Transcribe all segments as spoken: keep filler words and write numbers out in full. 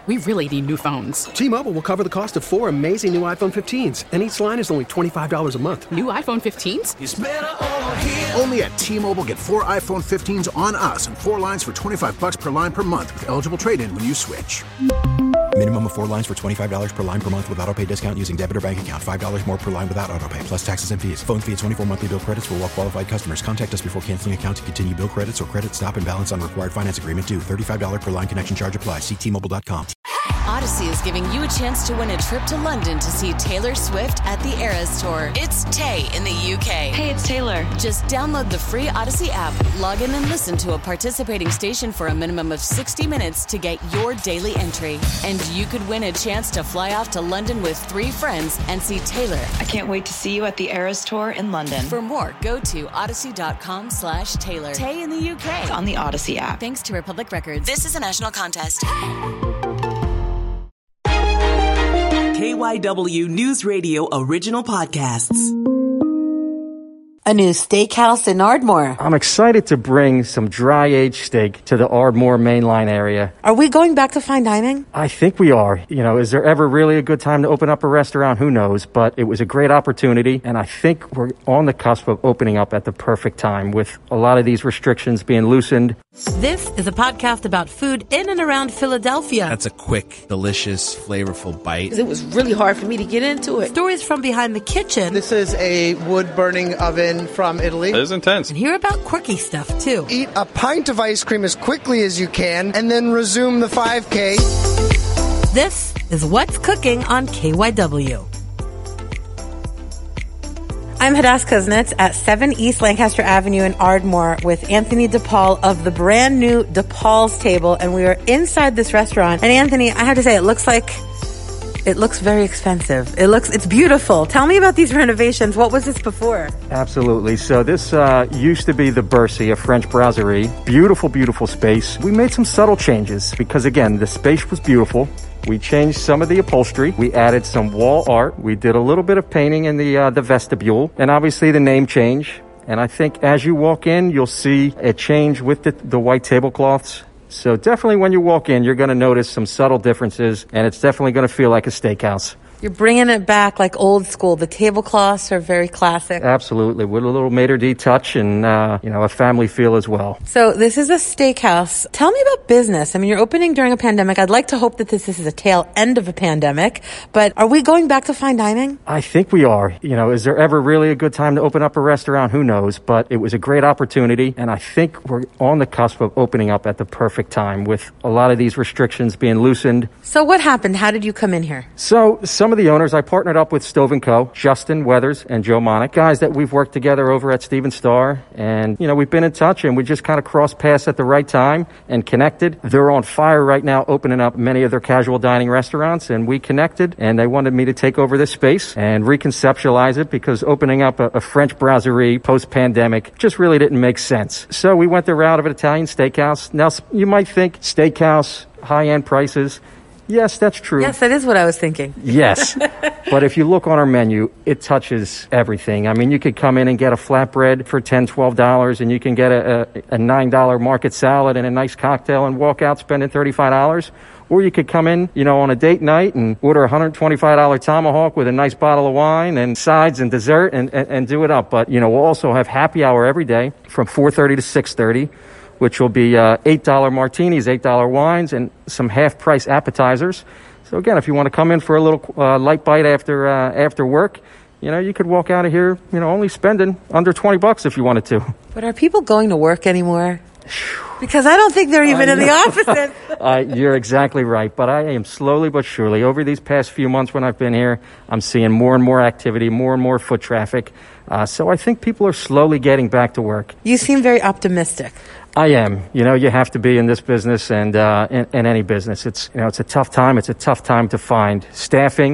We really need new phones. T-Mobile will cover the cost of four amazing new iPhone fifteens, and each line is only twenty-five dollars a month. New iPhone fifteens? It's better over here. Only at T-Mobile, get four iPhone fifteens on us and four lines for twenty-five dollars per line per month with eligible trade-in when you switch. Minimum of four lines for twenty-five dollars per line per month with autopay discount using debit or bank account. five dollars more per line without autopay, plus taxes and fees. Phone fee at twenty-four monthly bill credits for well qualified customers. Contact us before canceling account to continue bill credits or credit stop and balance on required finance agreement due. thirty-five dollars per line connection charge applies. See T Mobile dot com. Odyssey is giving you a chance to win a trip to London to see Taylor Swift at the Eras Tour. It's Tay in the U K. Hey, it's Taylor. Just download the free Odyssey app, log in and listen to a participating station for a minimum of sixty minutes to get your daily entry. And you could win a chance to fly off to London with three friends and see Taylor. I can't wait to see you at the Eras Tour in London. For more, go to odyssey.com slash Taylor. Tay in the U K. It's on the Odyssey app. Thanks to Republic Records. This is a national contest. K Y W News Radio original podcasts. A new steakhouse in Ardmore. I'm excited to bring some dry-aged steak to the Ardmore mainline area. Are we going back to fine dining? I think we are. You know, is there ever really a good time to open up a restaurant? Who knows? But it was a great opportunity, and I think we're on the cusp of opening up at the perfect time with a lot of these restrictions being loosened. This is a podcast about food in and around Philadelphia. That's a quick, delicious, flavorful bite. It was really hard for me to get into it. Stories from behind the kitchen. This is a wood-burning oven from Italy. It is intense. And hear about quirky stuff, too. Eat a pint of ice cream as quickly as you can, and then resume the five K. This is What's Cooking on K Y W. I'm Hadass Kuznets at seven East Lancaster Avenue in Ardmore with Anthony DePaul of the brand new DePaul's Table, and we are inside this restaurant. And Anthony, I have to say, it looks like it looks very expensive. It looks, it's beautiful. Tell me about these renovations. What was this before? Absolutely. So this uh, used to be the Bercy, a French brasserie. Beautiful, beautiful space. We made some subtle changes because, again, the space was beautiful. We changed some of the upholstery. We added some wall art. We did a little bit of painting in the uh, the vestibule, and obviously the name change. And I think as you walk in, you'll see a change with the, the white tablecloths. So definitely when you walk in, you're going to notice some subtle differences, and it's definitely going to feel like a steakhouse. You're bringing it back like old school. The tablecloths are very classic. Absolutely, with a little maitre d' touch and, uh, you know, a family feel as well. So this is a steakhouse. Tell me about business. I mean, you're opening during a pandemic. I'd like to hope that this is a tail end of a pandemic, but are we going back to fine dining? I think we are. You know, is there ever really a good time to open up a restaurant? Who knows? But it was a great opportunity, and I think we're on the cusp of opening up at the perfect time with a lot of these restrictions being loosened. So what happened? How did you come in here? So some of the owners, I partnered up with Stove and Co., Justin Weathers and Joe Monick, guys that we've worked together over at Steve and Star. And, you know, we've been in touch and we just kind of crossed paths at the right time and connected. They're on fire right now, opening up many of their casual dining restaurants. And we connected and they wanted me to take over this space and reconceptualize it because opening up a, a French brasserie post-pandemic just really didn't make sense. So we went the route of an Italian steakhouse. Now, you might think steakhouse, high-end prices. Yes, that's true. Yes, that is what I was thinking. Yes. But if you look on our menu, it touches everything. I mean, you could come in and get a flatbread for ten dollars, twelve dollars, and you can get a, a, a nine dollar market salad and a nice cocktail and walk out spending thirty-five dollars. Or you could come in, you know, on a date night and order a one hundred twenty-five dollar tomahawk with a nice bottle of wine and sides and dessert and, and, and do it up. But, you know, we'll also have happy hour every day from four thirty to six thirty. Which will be uh, eight dollar martinis, eight dollar wines, and some half-price appetizers. So again, if you want to come in for a little uh, light bite after uh, after work, you know, you could walk out of here, you know, only spending under twenty bucks if you wanted to. But are people going to work anymore? Because I don't think they're even in the offices. uh, you're exactly right. But I am slowly but surely, over these past few months when I've been here, I'm seeing more and more activity, more and more foot traffic. Uh, so I think people are slowly getting back to work. You seem very optimistic. I am. You know, you have to be in this business and uh, in, in any business. It's, you know, it's a tough time. It's a tough time to find staffing.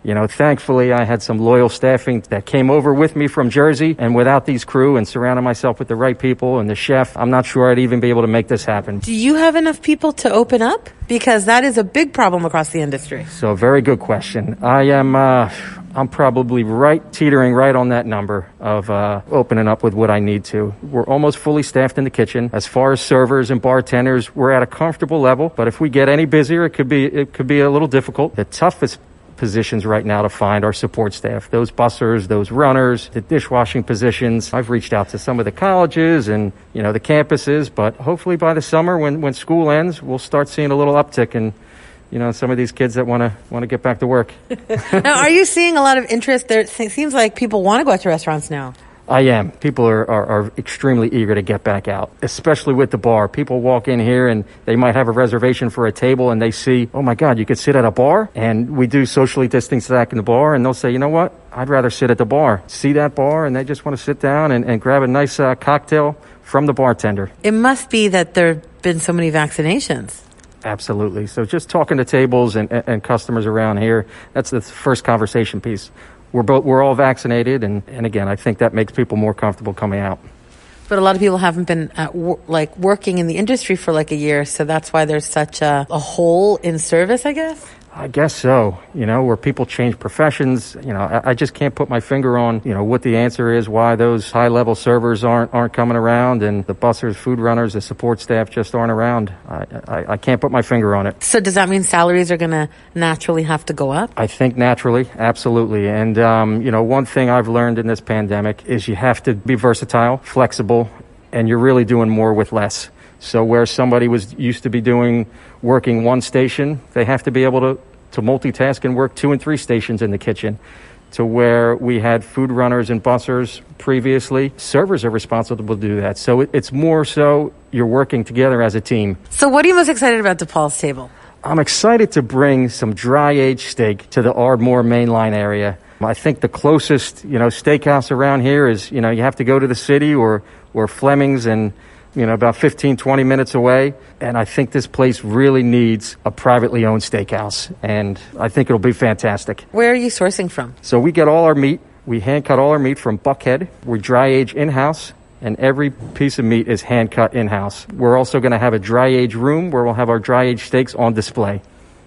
You know, thankfully, I had some loyal staffing that came over with me from Jersey, and without these crew and surrounding myself with the right people and the chef, I'm not sure I'd even be able to make this happen. Do you have enough people to open up? Because that is a big problem across the industry. So, very good question. I am, uh, I'm probably right, teetering right on that number of uh, opening up with what I need to. We're almost fully staffed in the kitchen. As far as servers and bartenders, we're at a comfortable level. But if we get any busier, it could be it could be a little difficult. The toughest positions right now to find are support staff, those bussers, those runners, the dishwashing positions. I've reached out to some of the colleges and, you know, the campuses, but hopefully by the summer when, when school ends, we'll start seeing a little uptick in, you know, some of these kids that want to want to get back to work. Now, are you seeing a lot of interest there? It seems like people want to go out to restaurants now. I am. People are, are, are extremely eager to get back out, especially with the bar. People walk in here and they might have a reservation for a table and they see, oh my God, you could sit at a bar? And we do socially distance back in the bar, and they'll say, you know what? I'd rather sit at the bar. See that bar, and they just want to sit down and, and grab a nice uh, cocktail from the bartender. It must be that there have been so many vaccinations. Absolutely. So just talking to tables and, and customers around here, that's the first conversation piece. We're both, we're all vaccinated, and, and again, I think that makes people more comfortable coming out. But a lot of people haven't been at wor- like working in the industry for like a year, so that's why there's such a, a hole in service, I guess. I guess so. You know, where people change professions. You know, I, I just can't put my finger on, you know, what the answer is, why those high-level servers aren't aren't coming around, and the bussers, food runners, the support staff just aren't around. I, I, I can't put my finger on it. So does that mean salaries are going to naturally have to go up? I think naturally, absolutely. And, um, you know, one thing I've learned in this pandemic is you have to be versatile, flexible, and you're really doing more with less. So where somebody was used to be doing working one station, they have to be able to, to multitask and work two and three stations in the kitchen. To where we had food runners and bussers previously, servers are responsible to do that. So it, it's more so you're working together as a team. So what are you most excited about DePaul's table? I'm excited to bring some dry-aged steak to the Ardmore mainline area. I think the closest, you know, steakhouse around here is, you know, you have to go to the city or, or Fleming's, and you know, about fifteen, twenty minutes away. And I think this place really needs a privately owned steakhouse. And I think it'll be fantastic. Where are you sourcing from? So we get all our meat. We hand cut all our meat from Buckhead. We dry age in-house, and every piece of meat is hand cut in-house. We're also going to have a dry age room where we'll have our dry age steaks on display.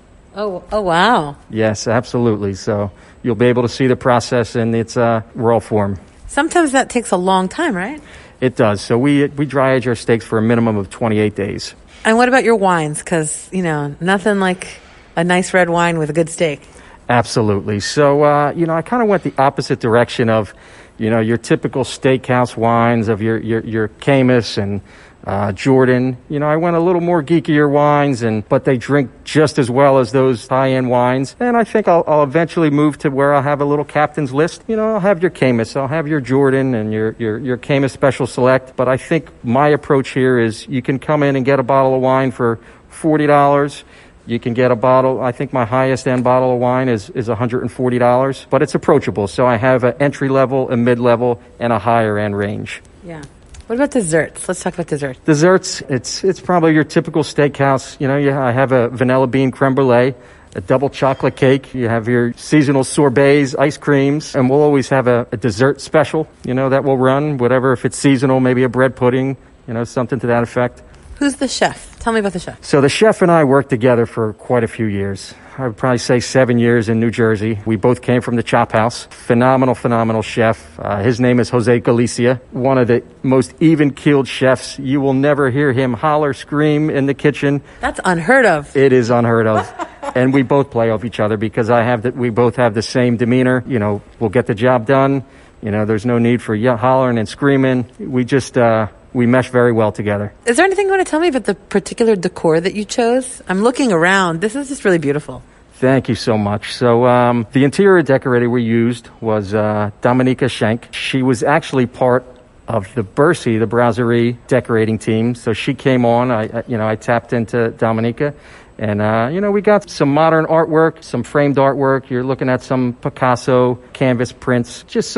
Oh, oh wow. Yes, absolutely. So you'll be able to see the process in its uh, raw form. Sometimes that takes a long time, right? It does. So we we dry age our steaks for a minimum of twenty-eight days. And what about your wines? Because, you know, nothing like a nice red wine with a good steak. Absolutely. So, uh, you know, I kind of went the opposite direction of, you know, your typical steakhouse wines of your, your, your Caymus and uh, Jordan. You know, I went a little more geekier wines, and but they drink just as well as those high-end wines. And I think I'll, I'll eventually move to where I'll have a little captain's list. You know, I'll have your Caymus, I'll have your Jordan and your, your, your Caymus Special Select. But I think my approach here is you can come in and get a bottle of wine for forty dollars. You can get a bottle, I think my highest end bottle of wine is, is one hundred forty dollars, but it's approachable. So I have an entry level, a mid level, and a higher end range. Yeah. What about desserts? Let's talk about desserts. Desserts, it's it's probably your typical steakhouse. You know, yeah, I have a vanilla bean creme brulee, a double chocolate cake. You have your seasonal sorbets, ice creams, and we'll always have a, a dessert special, you know, that will run, whatever, if it's seasonal, maybe a bread pudding, you know, something to that effect. Who's the chef? Tell me about the chef. So the chef and I worked together for quite a few years. I would probably say seven years in New Jersey. We both came from the Chop House. Phenomenal, phenomenal chef. Uh, his name is Jose Galicia, one of the most even-keeled chefs. You will never hear him holler, scream in the kitchen. That's unheard of. It is unheard of. And we both play off each other because I have that. We both have the same demeanor. You know, we'll get the job done. You know, there's no need for ye- hollering and screaming. We just... Uh, We mesh very well together. Is there anything you want to tell me about the particular decor that you chose? I'm looking around. This is just really beautiful. Thank you so much. So um, the interior decorator we used was uh, Dominika Schenk. She was actually part of the Bercy, the Brasserie decorating team. So she came on. I, I you know, I tapped into Dominika. And, uh, you know, we got some modern artwork, some framed artwork. You're looking at some Picasso canvas prints, just some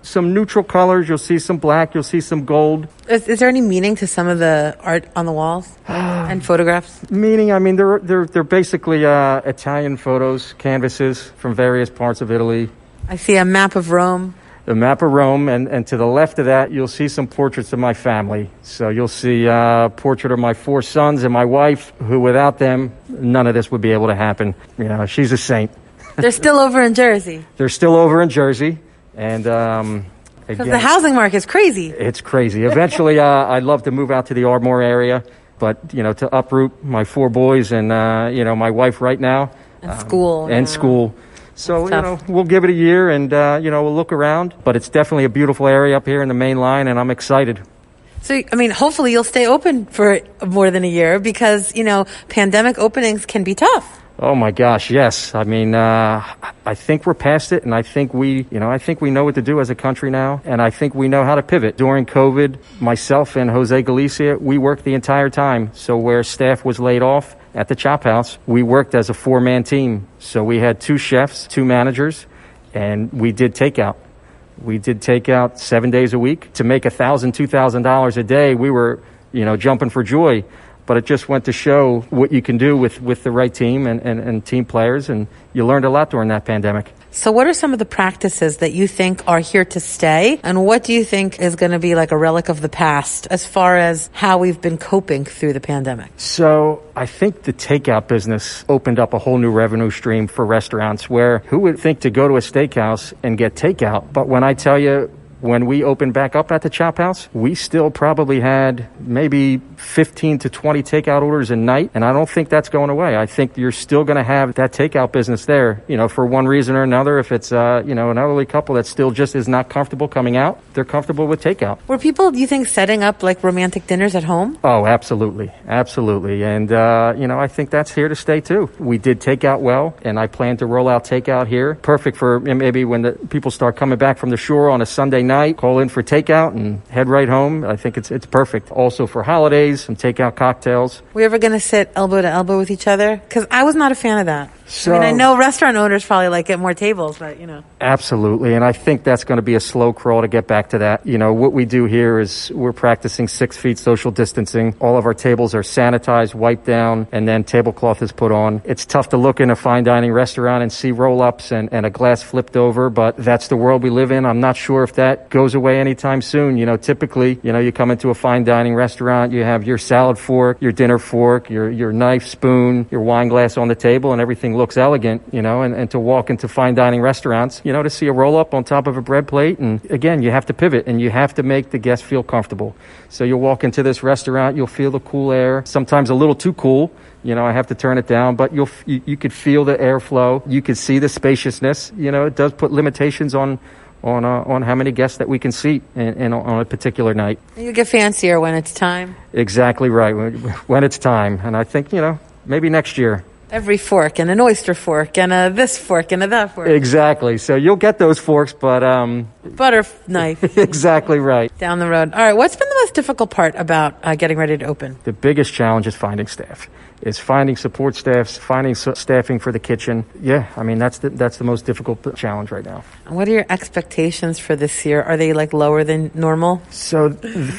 some neutral colors. You'll see some black. You'll see some gold. Is, is there any meaning to some of the art on the walls and photographs? Meaning, I mean, they're they're they're basically uh, Italian photos, canvases from various parts of Italy. I see a map of Rome. The map of Rome, and, and to the left of that, you'll see some portraits of my family. So you'll see a portrait of my four sons and my wife, who without them, none of this would be able to happen. You know, she's a saint. They're still over in Jersey. They're still over in Jersey, and um, because the housing market's crazy. It's crazy. Eventually, uh, I'd love to move out to the Ardmore area, but you know, to uproot my four boys and uh, you know, my wife right now, and um, school, and yeah. school. So, you know, we'll give it a year and, uh, you know, we'll look around. But it's definitely a beautiful area up here in the main line, and I'm excited. So, I mean, hopefully you'll stay open for more than a year because, you know, pandemic openings can be tough. Oh, my gosh, yes. I mean, uh, I think we're past it, and I think we, you know, I think we know what to do as a country now, and I think we know how to pivot. During COVID, myself and Jose Galicia, we worked the entire time. So where staff was laid off at the Chop House, we worked as a four-man team. So we had two chefs, two managers, and we did takeout. We did takeout seven days a week. To make one thousand dollars, two thousand dollars a day, we were, you know, jumping for joy. But it just went to show what you can do with, with the right team and, and, and team players, and you learned a lot during that pandemic. So what are some of the practices that you think are here to stay, and what do you think is going to be like a relic of the past as far as how we've been coping through the pandemic? So I think the takeout business opened up a whole new revenue stream for restaurants where who would think to go to a steakhouse and get takeout? But when I tell you, when we opened back up at the Chop House, we still probably had maybe fifteen to twenty takeout orders a night, and I don't think that's going away. I think you're still going to have that takeout business there, you know, for one reason or another. If it's, uh, you know, an elderly couple that still just is not comfortable coming out, they're comfortable with takeout. Were people, do you think, setting up like romantic dinners at home? Oh, absolutely. Absolutely. And, uh, you know, I think that's here to stay too. We did takeout well, and I plan to roll out takeout here. Perfect for maybe when the people start coming back from the shore on a Sunday night, call in for takeout and head right home. I think it's it's perfect. Also for holidays, some takeout cocktails. We ever going to sit elbow to elbow with each other? Because I was not a fan of that. So, I mean, I know restaurant owners probably like get more tables, but, you know. Absolutely, and I think that's going to be a slow crawl to get back to that. You know, what we do here is we're practicing six feet social distancing. All of our tables are sanitized, wiped down, and then tablecloth is put on. It's tough to look in a fine dining restaurant and see roll-ups and, and a glass flipped over, but that's the world we live in. I'm not sure if that goes away anytime soon. You know, typically, you know, you come into a fine dining restaurant, you have your salad fork, your dinner fork, your, your knife, spoon, your wine glass on the table, and everything looks elegant, you know, and, and to walk into fine dining restaurants, you know, to see a roll-up on top of a bread plate. And again, you have to pivot and you have to make the guests feel comfortable. So you'll walk into this restaurant, you'll feel the cool air, sometimes a little too cool. You know, I have to turn it down, but you'll, you, you could feel the airflow. You could see the spaciousness. You know, it does put limitations on on uh, on how many guests that we can seat in, in, on a particular night. You get fancier when it's time. Exactly right, when, when it's time. And I think, you know, maybe next year. Every fork and an oyster fork and a this fork and a that fork. Exactly. So you'll get those forks, but... um butter knife. Exactly right. Down the road. All right, what's been the most difficult part about uh, getting ready to open? The biggest challenge is finding staff. Is finding support staffs, finding so- staffing for the kitchen. Yeah, I mean, that's the, that's the most difficult challenge right now. What are your expectations for this year? Are they like lower than normal? So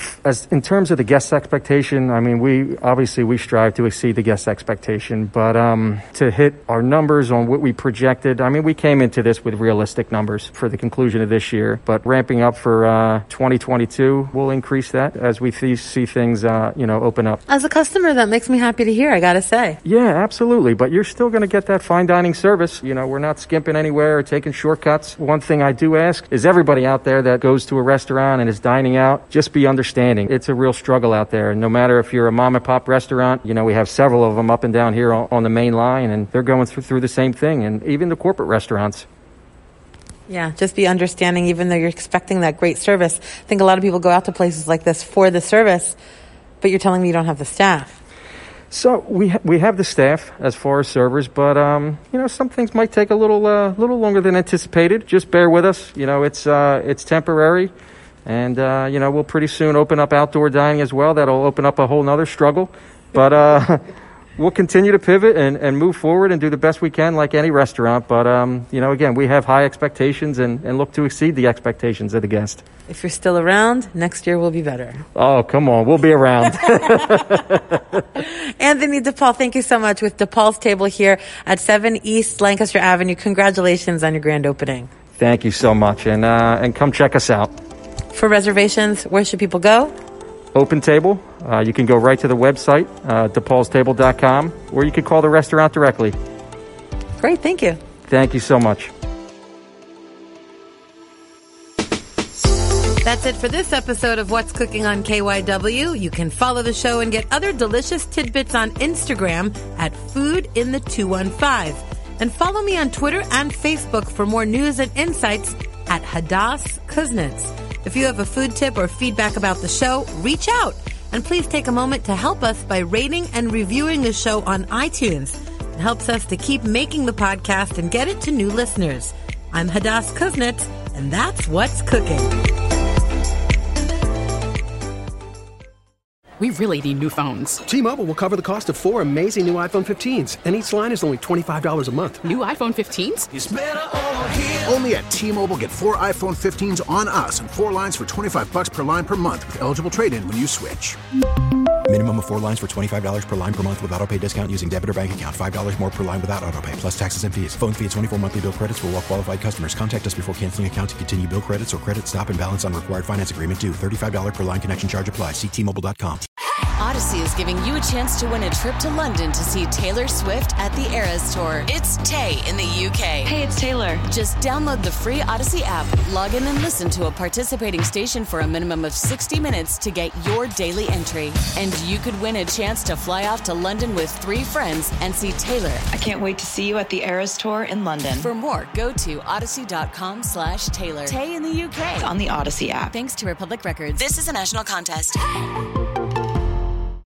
as in terms of the guest expectation, I mean, we obviously we strive to exceed the guest expectation, but um, to hit our numbers on what we projected, I mean, we came into this with realistic numbers for the conclusion of this year, but ramping up for uh, twenty twenty-two, we'll increase that as we th- see things, uh, you know, open up. As a customer, that makes me happy to hear, I got to say. Yeah, absolutely. But you're still going to get that fine dining service. You know, we're not skimping anywhere or taking shortcuts. One thing I do ask is everybody out there that goes to a restaurant and is dining out, just be understanding. It's a real struggle out there. No matter if you're a mom and pop restaurant, you know, we have several of them up and down here on, on the main line, and they're going through, through the same thing. And even the corporate restaurants. Yeah, just be understanding, even though you're expecting that great service. I think a lot of people go out to places like this for the service, but you're telling me you don't have the staff. So we ha- we have the staff as far as servers, but um, you know, some things might take a little uh, little longer than anticipated. Just bear with us. You know, it's uh, it's temporary, and uh, you know, we'll pretty soon open up outdoor dining as well. That'll open up a whole nother struggle, but uh, we'll continue to pivot and, and move forward and do the best we can like any restaurant. But, um, you know, again, we have high expectations and, and look to exceed the expectations of the guest. If you're still around, next year will be better. Oh, come on. We'll be around. Anthony DePaul, thank you so much with DePaul's Table here at seven East Lancaster Avenue. Congratulations on your grand opening. Thank you so much. And, uh, and come check us out. For reservations, where should people go? Open Table. Uh, you can go right to the website, uh, de pauls table dot com, or you can call the restaurant directly. Great. Thank you. Thank you so much. That's it for this episode of What's Cooking on K Y W. You can follow the show and get other delicious tidbits on Instagram at Food in the two one five. And follow me on Twitter and Facebook for more news and insights at Hadass Kuznets. If you have a food tip or feedback about the show, reach out. And please take a moment to help us by rating and reviewing the show on iTunes. It helps us to keep making the podcast and get it to new listeners. I'm Hadass Kuznets, and that's What's Cooking. We really need new phones. T-Mobile will cover the cost of four amazing new iPhone fifteens, and each line is only twenty-five dollars a month. New iPhone fifteens? It's better over here. Only at T-Mobile, get four iPhone fifteens on us and four lines for twenty-five bucks per line per month with eligible trade-in when you switch. Minimum of four lines for twenty-five dollars per line per month with autopay discount using debit or bank account. five dollars more per line without autopay, plus taxes and fees. Phone fee at twenty-four monthly bill credits for well-qualified customers. Contact us before canceling account to continue bill credits or credit stop and balance on required finance agreement due. thirty-five dollars per line connection charge applies. See T Mobile dot com. Odyssey is giving you a chance to win a trip to London to see Taylor Swift at the Eras Tour. It's Tay in the U K. Hey, it's Taylor. Just download the free Odyssey app, log in and listen to a participating station for a minimum of sixty minutes to get your daily entry. And you could win a chance to fly off to London with three friends and see Taylor. I can't wait to see you at the Eras Tour in London. For more, go to odyssey.com slash Taylor. Tay in the U K. It's on the Odyssey app. Thanks to Republic Records. This is a national contest.